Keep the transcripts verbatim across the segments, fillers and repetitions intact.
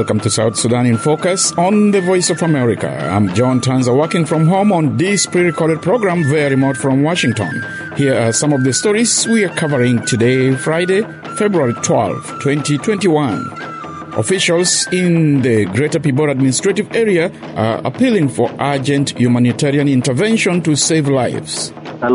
Welcome to South Sudan in Focus on the Voice of America. I'm John Tanza, working from home on this pre-recorded program via remote from Washington. Here are some of the stories we are covering today, Friday, February twelfth, twenty twenty-one. Officials in the Greater Pibor administrative area are appealing for urgent humanitarian intervention to save lives.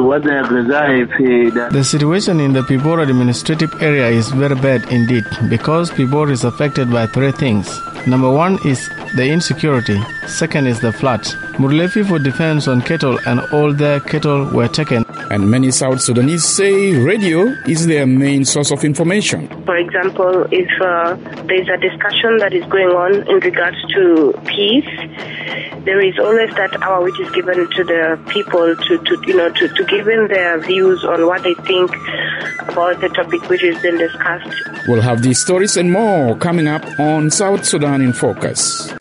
The situation in the Pibor administrative area is very bad indeed because Pibor is affected by three things. Number one is the insecurity. Second is the flood. Murlefi for defense on cattle and all their cattle were taken. And many South Sudanese say radio is their main source of information. For example, if uh, there's a discussion that is going on in regards to peace, there is always that hour which is given to the people to, to you know, to, to give in their views on what they think about the topic which is being discussed. We'll have these stories and more coming up on South Sudan in Focus.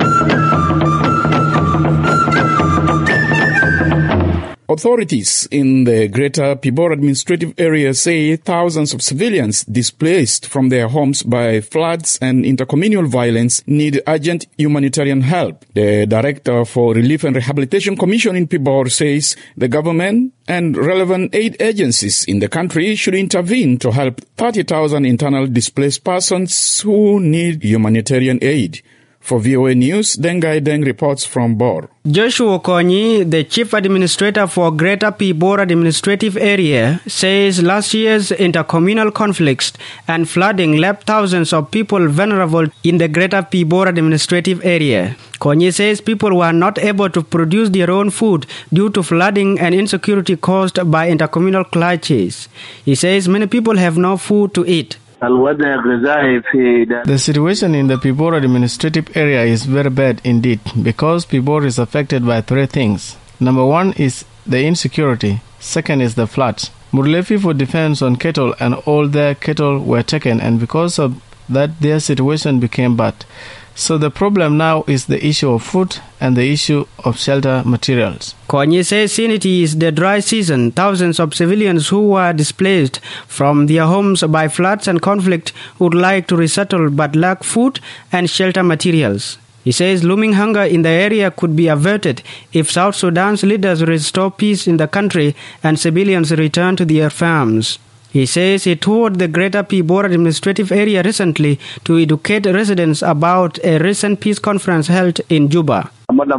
Authorities in the Greater Pibor administrative area say thousands of civilians displaced from their homes by floods and intercommunal violence need urgent humanitarian help. The Director for Relief and Rehabilitation Commission in Pibor says the government and relevant aid agencies in the country should intervene to help thirty thousand internal displaced persons who need humanitarian aid. For V O A News, Dengai Deng reports from Bor. Joshua Okonyi, the Chief Administrator for Greater Pibor Administrative Area, says last year's intercommunal conflicts and flooding left thousands of people vulnerable in the Greater Pibor Administrative Area. Okonyi says people were not able to produce their own food due to flooding and insecurity caused by intercommunal clashes. He says many people have no food to eat. The situation in the Pibor administrative area is very bad indeed because Pibor is affected by three things. Number one is the insecurity. Second is the flood. Murlefi for defense on cattle and all their cattle were taken, and because of that their situation became bad. So the problem now is the issue of food and the issue of shelter materials. Okonyi says since it is the dry season, thousands of civilians who were displaced from their homes by floods and conflict would like to resettle but lack food and shelter materials. He says looming hunger in the area could be averted if South Sudan's leaders restore peace in the country and civilians return to their farms. He says he toured the Greater Pibor administrative area recently to educate residents about a recent peace conference held in Juba.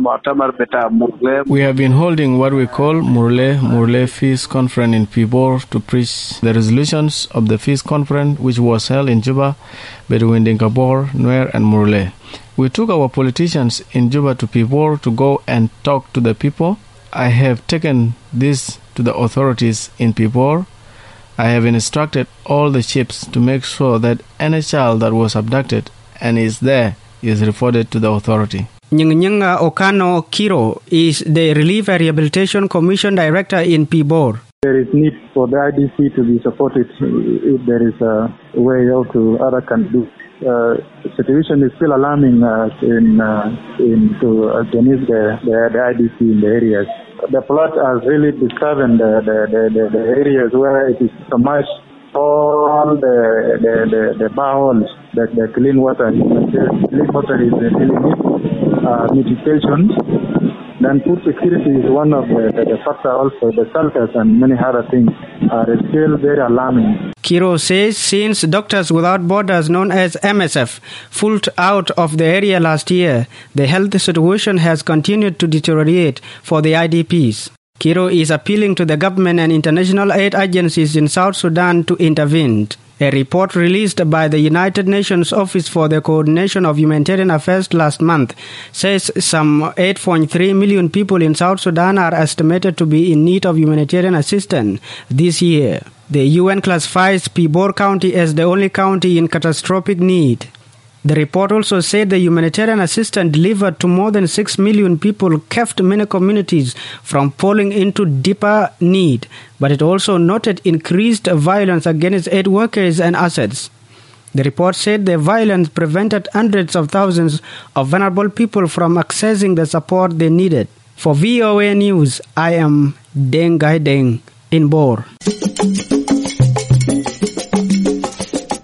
We have been holding what we call Murle Murle Peace Conference in Pibor to preach the resolutions of the peace conference which was held in Juba between Dinka-Bor, Nuer and Murle. We took our politicians in Juba to Pibor to go and talk to the people. I have taken this to the authorities in Pibor. I have instructed all the chiefs to make sure that any child that was abducted and is there is reported to the authority. Nyinga Okano Kiro is the Relief and Rehabilitation Commission Director in Pibor. There is need for the I D C to be supported if there is a way how to other can do. Uh, the situation is still alarming uh, in uh, in to against the, the the I D C in the areas. The flood has really disturbed the the, the, the, the areas where it is submerged. All the the the, the boreholes, the, the clean water, the clean water is really need uh, mitigation. Then food security is one of the, the, the factor also. The shelters and many other things are still very alarming. Kiro says since Doctors Without Borders, known as M S F, pulled out of the area last year, the health situation has continued to deteriorate for the I D Ps. Kiro is appealing to the government and international aid agencies in South Sudan to intervene. A report released by the United Nations Office for the Coordination of Humanitarian Affairs last month says some eight point three million people in South Sudan are estimated to be in need of humanitarian assistance this year. The U N classifies Pibor County as the only county in catastrophic need. The report also said the humanitarian assistance delivered to more than six million people kept many communities from falling into deeper need, but it also noted increased violence against aid workers and assets. The report said the violence prevented hundreds of thousands of vulnerable people from accessing the support they needed. For V O A News, I am Deng Gai Deng in Bor.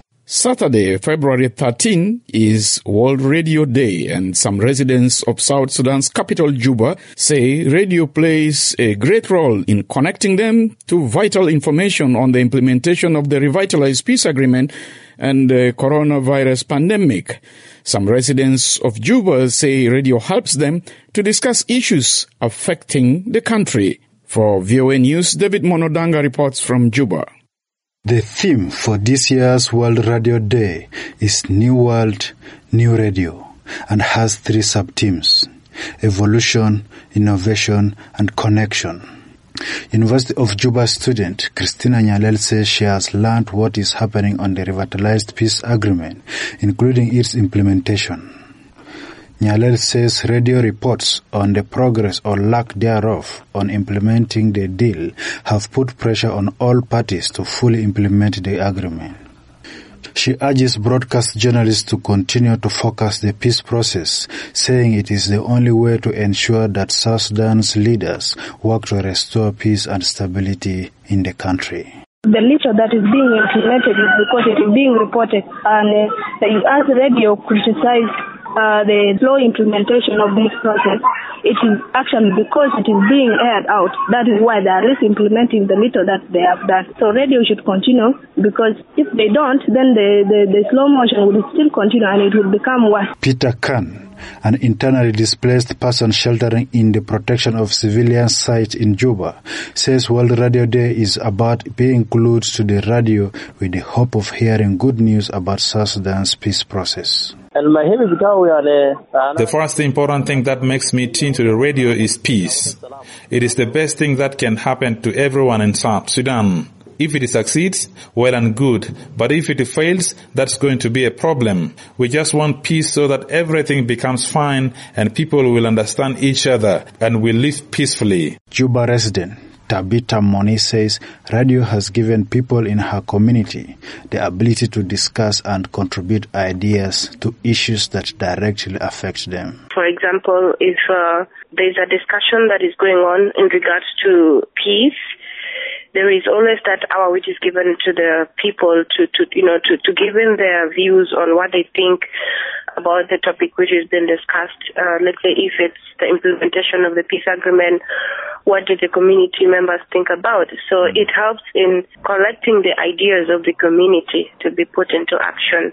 Saturday, February thirteenth, is World Radio Day, and some residents of South Sudan's capital, Juba, say radio plays a great role in connecting them to vital information on the implementation of the revitalized peace agreement and the coronavirus pandemic. Some residents of Juba say radio helps them to discuss issues affecting the country. For V O A News, David Monodanga reports from Juba. The theme for this year's World Radio Day is New World, New Radio, and has three sub-themes: evolution, innovation, and connection. University of Juba student Christina Nyalel says she has learned what is happening on the revitalized peace agreement, including its implementation. Nyalel says radio reports on the progress or lack thereof on implementing the deal have put pressure on all parties to fully implement the agreement. She urges broadcast journalists to continue to focus the peace process, saying it is the only way to ensure that South Sudan's leaders work to restore peace and stability in the country. The little that is being implemented is because it is being reported, and uh, as radio criticize Uh, the slow implementation of this process, it is actually because it is being aired out. That is why they are at least implementing the little that they have done. So radio should continue, because if they don't, then the, the, the slow motion will still continue and it will become worse. Peter Khan, an internally displaced person sheltering in the protection of civilian site in Juba, says World Radio Day is about being glued to the radio with the hope of hearing good news about South Sudan's peace process. The first important thing that makes me tune to the radio is peace. It is the best thing that can happen to everyone in South Sudan. If it succeeds, well and good. But if it fails, that's going to be a problem. We just want peace so that everything becomes fine and people will understand each other and will live peacefully. Juba resident Tabitha Moni says radio has given people in her community the ability to discuss and contribute ideas to issues that directly affect them. For example, if uh, there's a discussion that is going on in regards to peace, there is always that hour which is given to the people to, to you know, to, to give in their views on what they think about the topic which has been discussed. Uh, let's say if it's the implementation of the peace agreement, what do the community members think about? So it helps in collecting the ideas of the community to be put into action.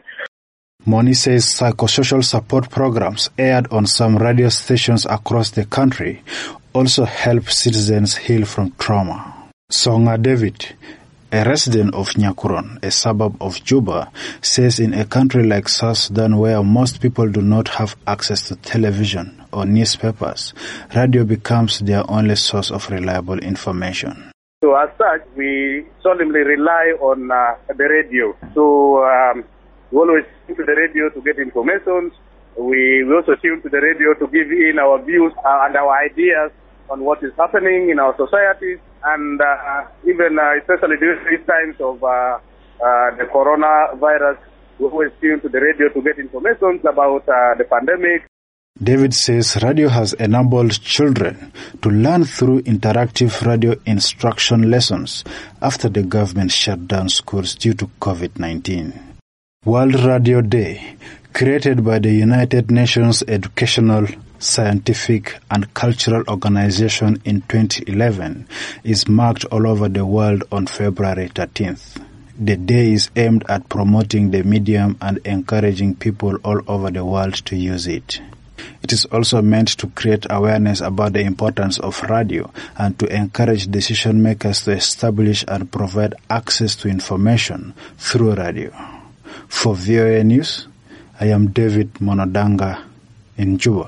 Moni says psychosocial support programs aired on some radio stations across the country also help citizens heal from trauma. Songa David, a resident of Nyakuron, a suburb of Juba, says in a country like South Sudan where most people do not have access to television or newspapers, radio becomes their only source of reliable information. So as such, we solemnly rely on uh, the radio. So um, we always tune to the radio to get information. We, we also tune to the radio to give in our views uh, and our ideas on what is happening in our society, and uh, even uh, especially during these times of uh, uh, the coronavirus, we always tune to the radio to get information about uh, the pandemic. David says radio has enabled children to learn through interactive radio instruction lessons after the government shut down schools due to covid nineteen. World Radio Day, created by the United Nations Educational, Scientific and Cultural Organization in twenty eleven, is marked all over the world on February thirteenth. The day is aimed at promoting the medium and encouraging people all over the world to use it. It is also meant to create awareness about the importance of radio and to encourage decision makers to establish and provide access to information through radio. For V O A News, I am David Monodanga in Juba.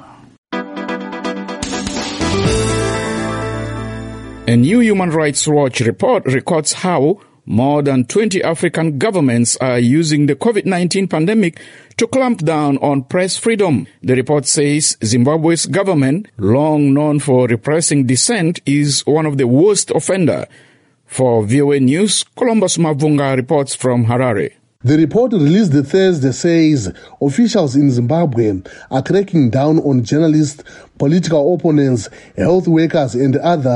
A new Human Rights Watch report records how more than twenty African governments are using the covid nineteen pandemic to clamp down on press freedom. The report says Zimbabwe's government, long known for repressing dissent, is one of the worst offenders. For V O A News, Columbus Mavunga reports from Harare. The report released Thursday says officials in Zimbabwe are cracking down on journalists, political opponents, health workers and others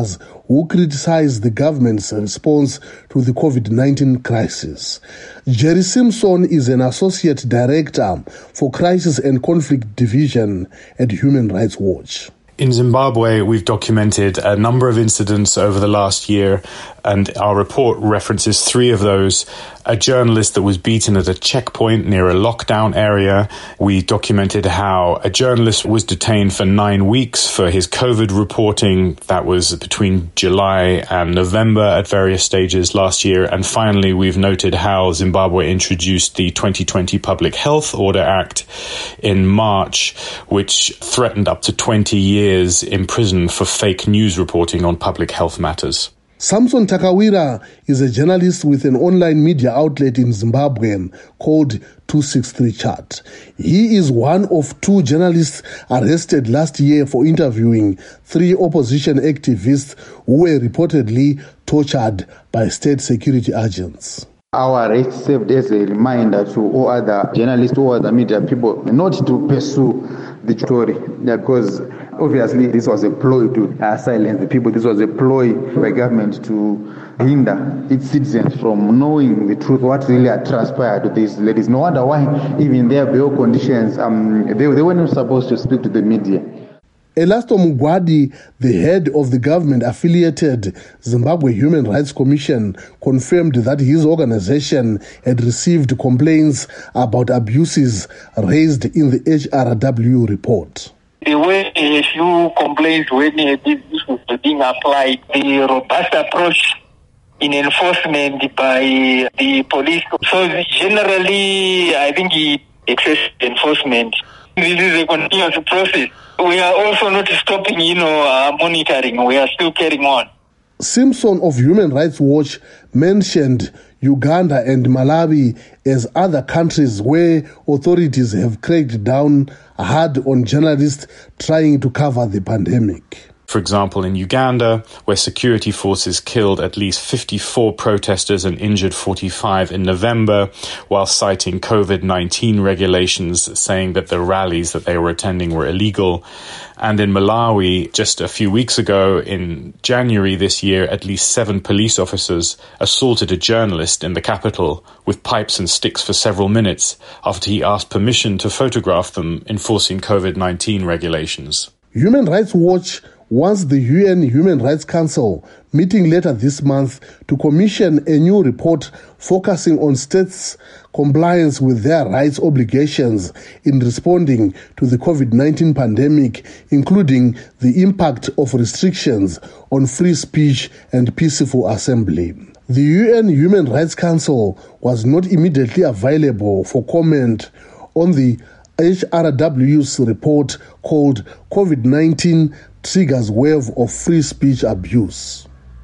who criticized the government's response to the COVID nineteen crisis. Jerry Simpson is an associate director for Crisis and Conflict Division at Human Rights Watch. In Zimbabwe, we've documented a number of incidents over the last year, and our report references three of those. A journalist that was beaten at a checkpoint near a lockdown area. We documented how a journalist was detained for nine weeks for his COVID reporting. That was between July and November at various stages last year. And finally, we've noted how Zimbabwe introduced the twenty twenty Public Health Order Act in March, which threatened up to twenty years in prison for fake news reporting on public health matters. Samson Takawira is a journalist with an online media outlet in Zimbabwe called two sixty-three Chat. He is one of two journalists arrested last year for interviewing three opposition activists who were reportedly tortured by state security agents. Our arrest served as a reminder to all other journalists, all other media people, not to pursue the story, because obviously this was a ploy to uh, silence the people. This was a ploy by government to hinder its citizens from knowing the truth, what really had transpired to these ladies. No wonder why even their bail conditions, um, they, they weren't supposed to speak to the media. Elasto Mugwadi, the head of the government-affiliated Zimbabwe Human Rights Commission, confirmed that his organization had received complaints about abuses raised in the H R W report. There were a few complaints when this was being applied. The robust approach in enforcement by the police. So generally, I think it excessive enforcement. This is a continuous process. We are also not stopping, you know, uh, monitoring. We are still carrying on. Simpson of Human Rights Watch mentioned Uganda and Malawi as other countries where authorities have cracked down hard on journalists trying to cover the pandemic. For example, in Uganda, where security forces killed at least fifty-four protesters and injured forty-five in November, while citing COVID nineteen regulations, saying that the rallies that they were attending were illegal. And in Malawi, just a few weeks ago, in January this year, at least seven police officers assaulted a journalist in the capital with pipes and sticks for several minutes after he asked permission to photograph them, enforcing COVID nineteen regulations. Human Rights Watch wants the U N Human Rights Council meeting later this month to commission a new report focusing on states' compliance with their rights obligations in responding to the COVID nineteen pandemic, including the impact of restrictions on free speech and peaceful assembly. The U N Human Rights Council was not immediately available for comment on the H R W's report called COVID nineteen Triggers Wave of Free Speech Abuse.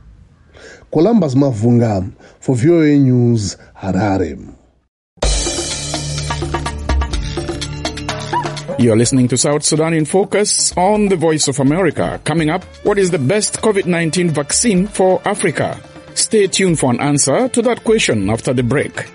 Columbus Mavunga for V O A News, Harare. You're listening to South Sudan in Focus on the Voice of America. Coming up, what is the best COVID nineteen vaccine for Africa? Stay tuned for an answer to that question after the break.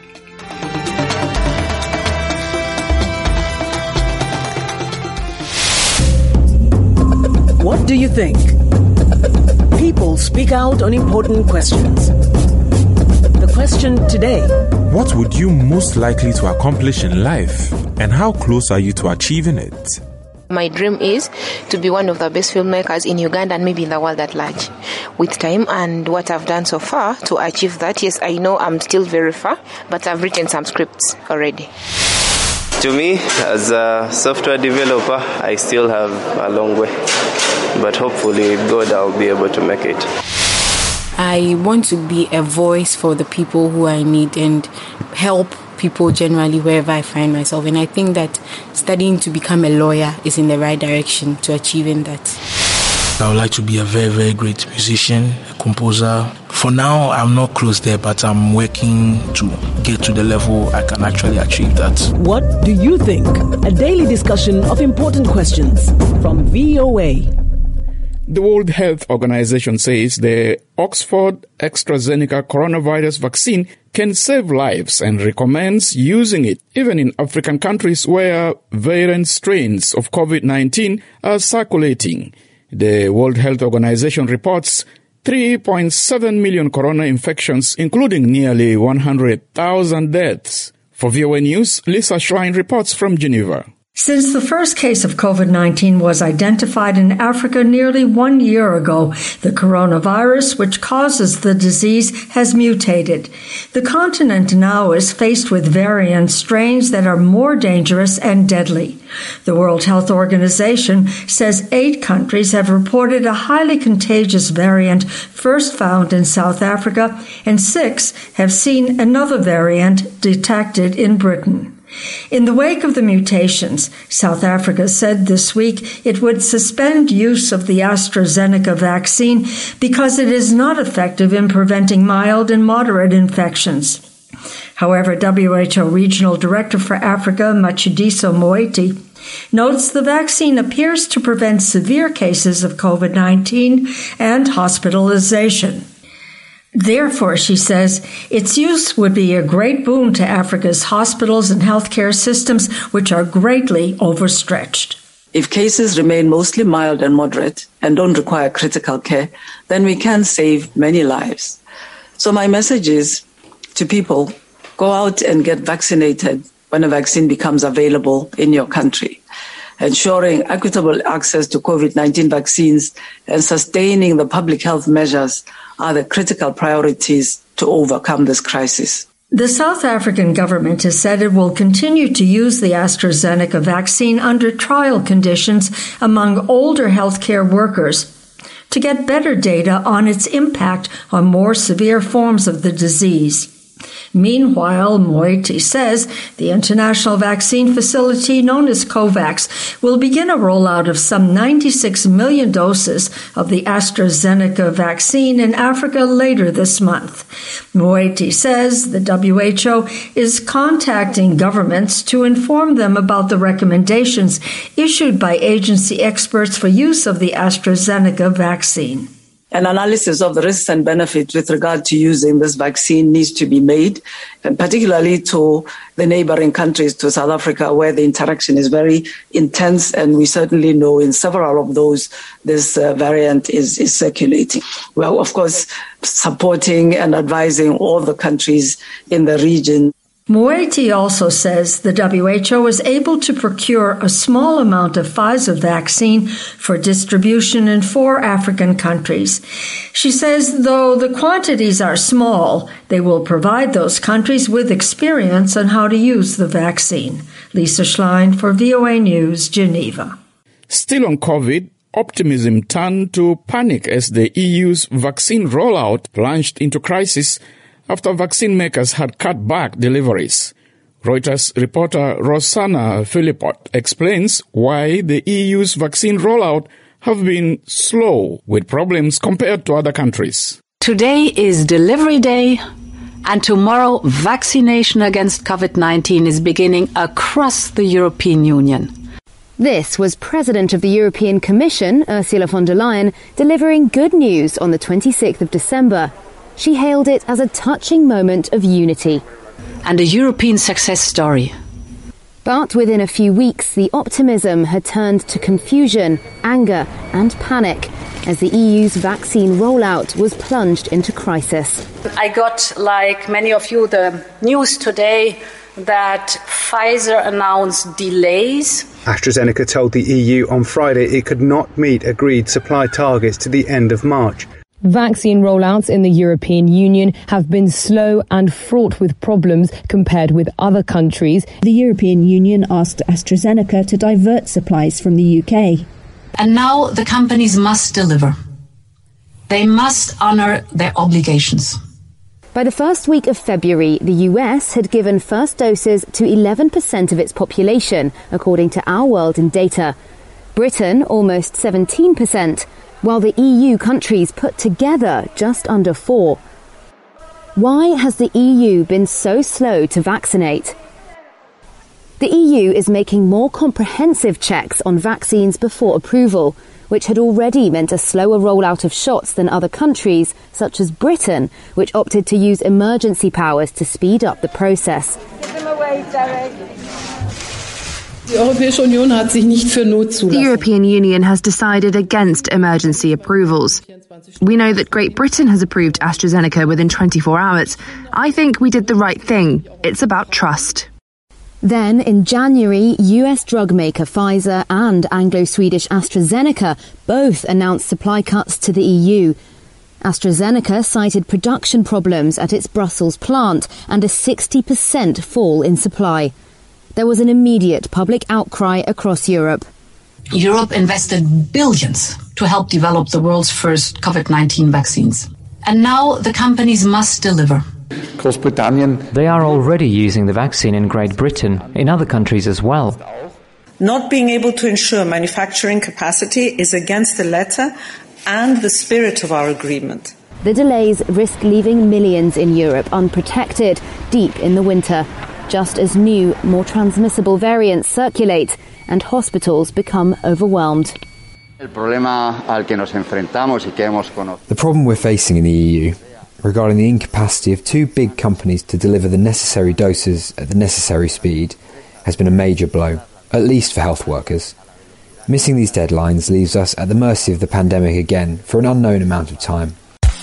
What do you think? People speak out on important questions. The question today: what would you most likely to accomplish in life, and how close are you to achieving it? My dream is to be one of the best filmmakers in Uganda and maybe in the world at large. With time and what I've done so far to achieve that, yes, I know I'm still very far, but I've written some scripts already. To me, as a software developer, I still have a long way. But hopefully, God, I'll be able to make it. I want to be a voice for the people who I need and help people generally wherever I find myself. And I think that studying to become a lawyer is in the right direction to achieving that. I would like to be a very, very great musician, a composer. For now, I'm not close there, but I'm working to get to the level I can actually achieve that. What do you think? A daily discussion of important questions from V O A. The World Health Organization says the Oxford AstraZeneca coronavirus vaccine can save lives and recommends using it even in African countries where variant strains of COVID nineteen are circulating. The World Health Organization reports three point seven million corona infections, including nearly one hundred thousand deaths. For V O A News, Lisa Schlein reports from Geneva. Since the first case of COVID nineteen was identified in Africa nearly one year ago, the coronavirus, which causes the disease, has mutated. The continent now is faced with variant strains that are more dangerous and deadly. The World Health Organization says eight countries have reported a highly contagious variant first found in South Africa, and six have seen another variant detected in Britain. In the wake of the mutations, South Africa said this week it would suspend use of the AstraZeneca vaccine because it is not effective in preventing mild and moderate infections. However, W H O Regional Director for Africa, Matshidiso Moeti, notes the vaccine appears to prevent severe cases of COVID nineteen and hospitalization. Therefore, she says, its use would be a great boon to Africa's hospitals and healthcare systems, which are greatly overstretched. If cases remain mostly mild and moderate and don't require critical care, then we can save many lives. So my message is to people, go out and get vaccinated when a vaccine becomes available in your country. Ensuring equitable access to COVID nineteen vaccines and sustaining the public health measures are the critical priorities to overcome this crisis. The South African government has said it will continue to use the AstraZeneca vaccine under trial conditions among older healthcare workers to get better data on its impact on more severe forms of the disease. Meanwhile, Moeti says the international vaccine facility known as COVAX will begin a rollout of some ninety-six million doses of the AstraZeneca vaccine in Africa later this month. Moeti says the W H O is contacting governments to inform them about the recommendations issued by agency experts for use of the AstraZeneca vaccine. An analysis of the risks and benefits with regard to using this vaccine needs to be made, and particularly to the neighboring countries to South Africa, where the interaction is very intense, and we certainly know in several of those this uh, variant is, is circulating. We are, of course, supporting and advising all the countries in the region. Moeti also says the W H O is able to procure a small amount of Pfizer vaccine for distribution in four African countries. She says though the quantities are small, they will provide those countries with experience on how to use the vaccine. Lisa Schlein for V O A News, Geneva. Still on COVID, optimism turned to panic as the E U's vaccine rollout plunged into crisis after vaccine makers had cut back deliveries. Reuters reporter Rosanna Philippot explains why the E U's vaccine rollout have been slow with problems compared to other countries. Today is delivery day, and tomorrow vaccination against COVID nineteen is beginning across the European Union. This was President of the European Commission, Ursula von der Leyen, delivering good news on the twenty-sixth of December. She hailed it as a touching moment of unity. And a European success story. But within a few weeks, the optimism had turned to confusion, anger and panic as the E U's vaccine rollout was plunged into crisis. I got, like many of you, the news today that Pfizer announced delays. AstraZeneca told the E U on Friday it could not meet agreed supply targets to the end of March. Vaccine rollouts in the European Union have been slow and fraught with problems compared with other countries. The European Union asked AstraZeneca to divert supplies from the U K. And now the companies must deliver. They must honour their obligations. By the first week of February, the U S had given first doses to eleven percent of its population, according to Our World in data. Britain, almost seventeen percent. While the E U countries put together just under four. Why has the E U been so slow to vaccinate? The E U is making more comprehensive checks on vaccines before approval, which had already meant a slower rollout of shots than other countries, such as Britain, which opted to use emergency powers to speed up the process. Give them away, Derek. The European Union has decided against emergency approvals. We know that Great Britain has approved AstraZeneca within twenty-four hours. I think we did the right thing. It's about trust. Then, in January, U S drug maker Pfizer and Anglo-Swedish AstraZeneca both announced supply cuts to the E U. AstraZeneca cited production problems at its Brussels plant and a sixty percent fall in supply. There was an immediate public outcry across Europe. Europe invested billions to help develop the world's first COVID nineteen vaccines. And now the companies must deliver. They are already using the vaccine in Great Britain, in other countries as well. Not being able to ensure manufacturing capacity is against the letter and the spirit of our agreement. The delays risk leaving millions in Europe unprotected deep in the winter, just as new, more transmissible variants circulate and hospitals become overwhelmed. The problem we're facing in the E U, regarding the incapacity of two big companies to deliver the necessary doses at the necessary speed, has been a major blow, at least for health workers. Missing these deadlines leaves us at the mercy of the pandemic again for an unknown amount of time.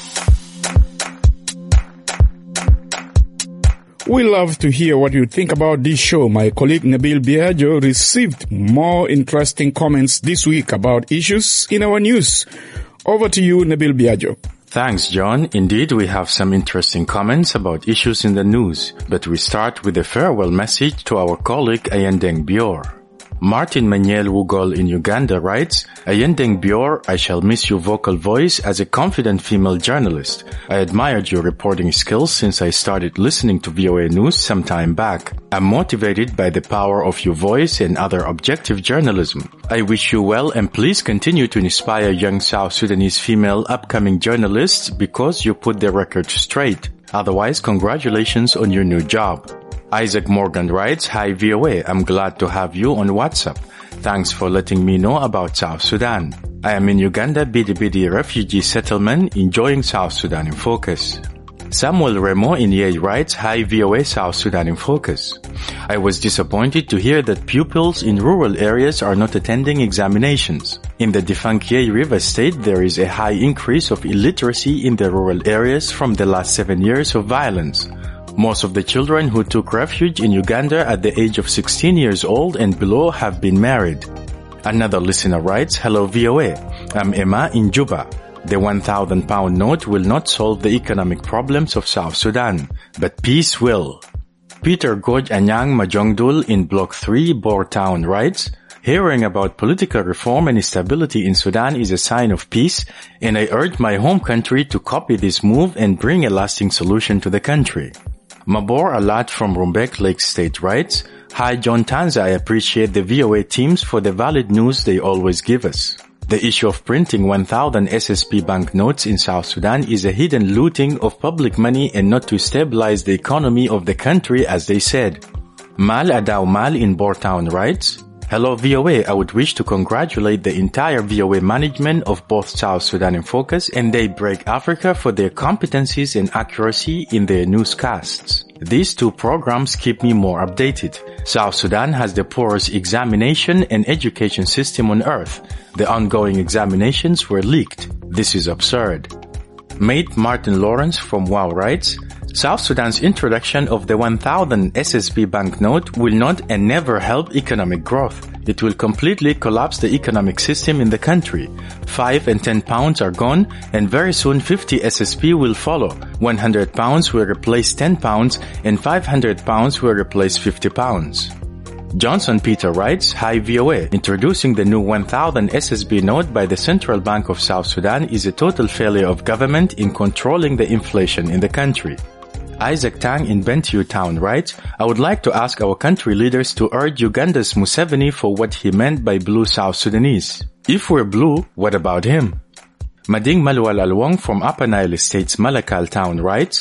We love to hear what you think about this show. My colleague Nabil Biagio received more interesting comments this week about issues in our news. Over to you, Nabil Biagio. Thanks, John. Indeed, we have some interesting comments about issues in the news, but we start with a farewell message to our colleague Ayendeng Bior. Martin Maniel Wugol in Uganda writes, Ayendeng Bior, I shall miss your vocal voice as a confident female journalist. I admired your reporting skills since I started listening to V O A News some time back. I'm motivated by the power of your voice and other objective journalism. I wish you well and please continue to inspire young South Sudanese female upcoming journalists because you put the record straight. Otherwise, congratulations on your new job. Isaac Morgan writes, Hi V O A, I'm glad to have you on WhatsApp. Thanks for letting me know about South Sudan. I am in Uganda Bidi Bidi refugee settlement enjoying South Sudan in focus. Samuel Remo in Yei writes, Hi V O A South Sudan in focus. I was disappointed to hear that pupils in rural areas are not attending examinations. In the defunct Yei River State, there is a high increase of illiteracy in the rural areas from the last seven years of violence. Most of the children who took refuge in Uganda at the age of sixteen years old and below have been married. Another listener writes, Hello V O A, I'm Emma in Juba. The one thousand pound note will not solve the economic problems of South Sudan, but peace will. Peter Goj Anyang Majongdul in Block three, Bor Town writes, Hearing about political reform and stability in Sudan is a sign of peace, and I urge my home country to copy this move and bring a lasting solution to the country. Mabor Alat from Rumbek Lake State writes, Hi John Tanza, I appreciate the V O A teams for the valid news they always give us. The issue of printing one thousand S S P banknotes in South Sudan is a hidden looting of public money and not to stabilize the economy of the country as they said. Mal Adaw Mal in Bortown writes, Hello V O A, I would wish to congratulate the entire V O A management of both South Sudan in Focus and Daybreak Africa for their competencies and accuracy in their newscasts. These two programs keep me more updated. South Sudan has the poorest examination and education system on earth. The ongoing examinations were leaked. This is absurd. Mate Martin Lawrence from WOW writes, South Sudan's introduction of the one thousand S S B banknote will not and never help economic growth. It will completely collapse the economic system in the country. Five and ten pounds are gone, and very soon fifty S S P will follow. one hundred pounds will replace ten pounds, and five hundred pounds will replace fifty pounds. Johnson Peter writes, Hi V O A, introducing the new one thousand S S B note by the Central Bank of South Sudan is a total failure of government in controlling the inflation in the country. Isaac Tang in Bentiu Town writes, I would like to ask our country leaders to urge Uganda's Museveni for what he meant by blue South Sudanese. If we're blue, what about him? Mading Malwal Alwong from Upper Nile Estates Malakal Town writes,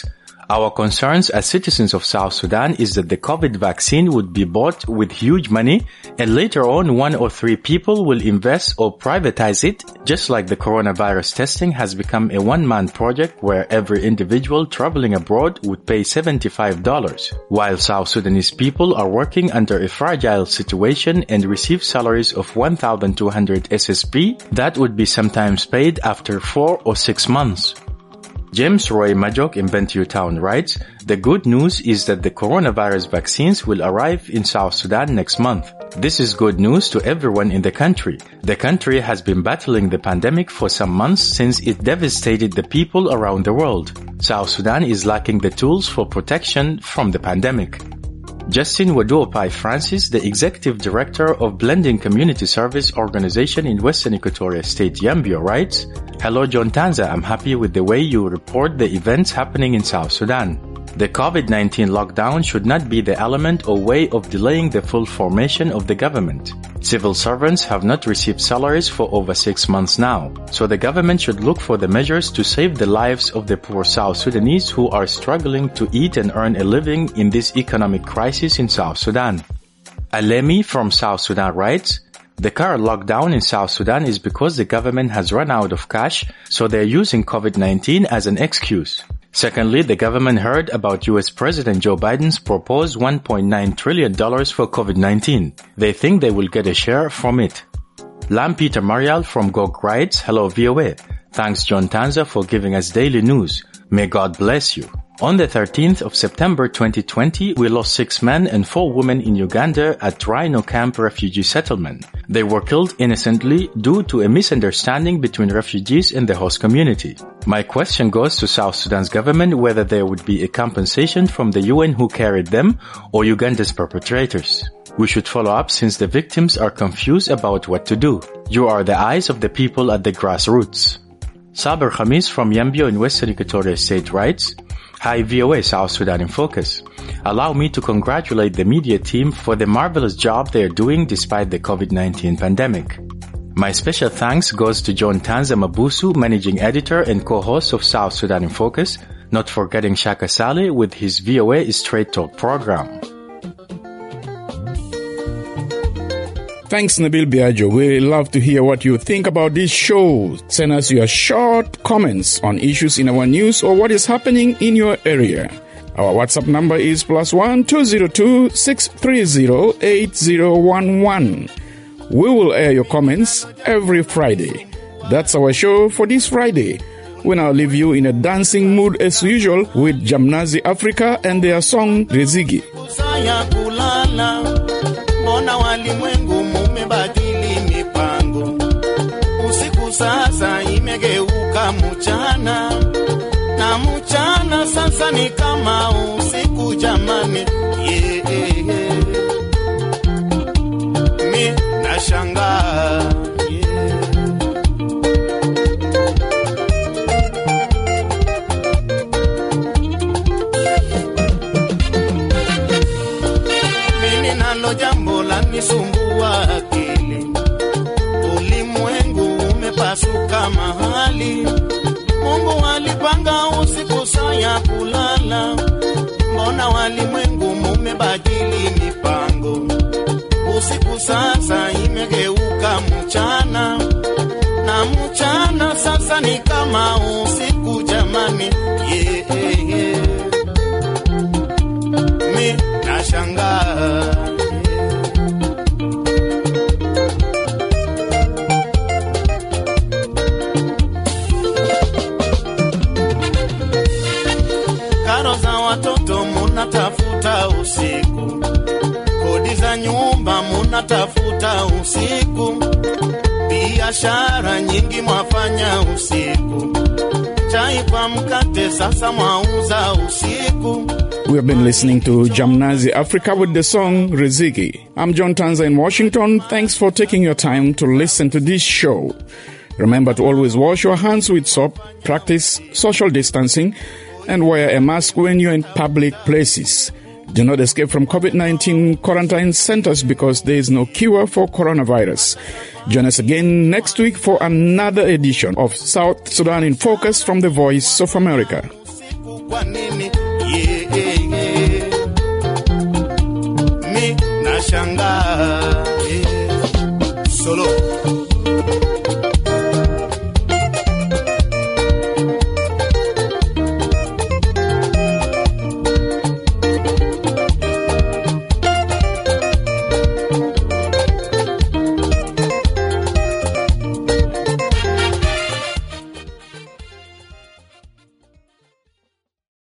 Our concerns as citizens of South Sudan is that the COVID vaccine would be bought with huge money and later on one or three people will invest or privatize it, just like the coronavirus testing has become a one-man project where every individual traveling abroad would pay seventy-five dollars, while South Sudanese people are working under a fragile situation and receive salaries of one thousand two hundred S S P that would be sometimes paid after four or six months. James Roy Majok in Bentiu Town writes, "The good news is that the coronavirus vaccines will arrive in South Sudan next month. This is good news to everyone in the country. The country has been battling the pandemic for some months since it devastated the people around the world. South Sudan is lacking the tools for protection from the pandemic." Justin Waduopai Francis, the Executive Director of Blending Community Service Organization in Western Equatoria State, Yambio, writes, "Hello, John Tanza. I'm happy with the way you report the events happening in South Sudan. The COVID nineteen lockdown should not be the element or way of delaying the full formation of the government. Civil servants have not received salaries for over six months now, so the government should look for the measures to save the lives of the poor South Sudanese who are struggling to eat and earn a living in this economic crisis in South Sudan." Alemi from South Sudan writes, "The current lockdown in South Sudan is because the government has run out of cash, so they're using COVID nineteen as an excuse. Secondly, the government heard about U S President Joe Biden's proposed one point nine trillion dollars for COVID nineteen. They think they will get a share from it." Lam Peter Marial from Gog writes, "Hello V O A. Thanks John Tanza for giving us daily news. May God bless you. On the thirteenth of September twenty twenty, we lost six men and four women in Uganda at Rhino Camp refugee settlement. They were killed innocently due to a misunderstanding between refugees and the host community. My question goes to South Sudan's government whether there would be a compensation from the U N who carried them or Uganda's perpetrators. We should follow up since the victims are confused about what to do. You are the eyes of the people at the grassroots." Saber Khamis from Yambio in Western Equatoria State writes, "Hi V O A South Sudan in Focus. Allow me to congratulate the media team for the marvelous job they are doing despite the COVID nineteen pandemic. My special thanks goes to John Tanza Mabusu, Managing Editor and co-host of South Sudan in Focus, not forgetting Shaka Sali with his V O A Straight Talk program." Thanks, Nabil Biagio. We love to hear what you think about this show. Send us your short comments on issues in our news or what is happening in your area. Our WhatsApp number is plus one two zero two six three zero eight zero one one. We will air your comments every Friday. That's our show for this Friday. We now leave you in a dancing mood as usual with Jamnazi Africa and their song Rezigi. Mbona walimwengu mumebadili mipango, usiku sasa imegeuka mchana, na mchana sasa ni kama usiku jamani, yeah, yeah, yeah. Mi nashangaa, yeah. Mimi nalo jambo lanisumbua akili, ulimwengu umepasuka mahali, Mungu alipanga usiku saa ya kulala, mbona walimwengu mumebadili mipango, usiku sasa imegeuka mchana, na mchana sasa ni kama usiku jamani, yeah, yeah, yeah. Mi nashangaa, watoto munatafuta usiku, kodi za nyumba munatafuta usiku, biashara nyingi mwafanya usiku, chai kwa mkate sasa mwauza usiku. We have been listening to Jamnazi Africa with the song Rezigi. I'm John Tanza in Washington. Thanks for taking your time to listen to this show. Remember to always wash your hands with soap, practice social distancing, and wear a mask when you're in public places. Do not escape from COVID nineteen quarantine centers because there is no cure for coronavirus. Join us again next week for another edition of South Sudan in Focus from the Voice of America. nashangaa, eh, solo